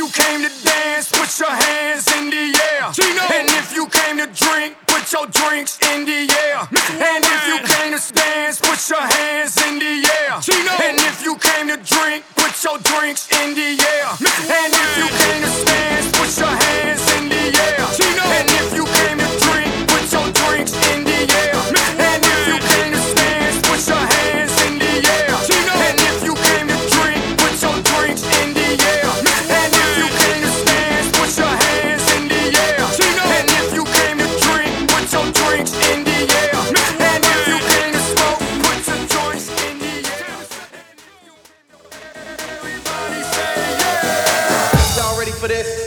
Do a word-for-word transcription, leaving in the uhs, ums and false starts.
you came to dance, put your hands in the air. Gino. And if you came to drink, put your drinks in the air. And if you came to dance, put your hands in the air. Gino. And if you came to drink, put your drinks in the air. And if you came to dance, put your hands in the air. Gino. And if you came to drink, put your drinks in the air. And if you came to dance, put your hands in the air. Gino. And if you came to drink, put your drinks in the air. And if you came to dance, put your hands in the air. Gino. And if you came to drink, put your drinks in the air. And if you came to smoke, put your joints in the air. Everybody say yeah. Y'all ready for this?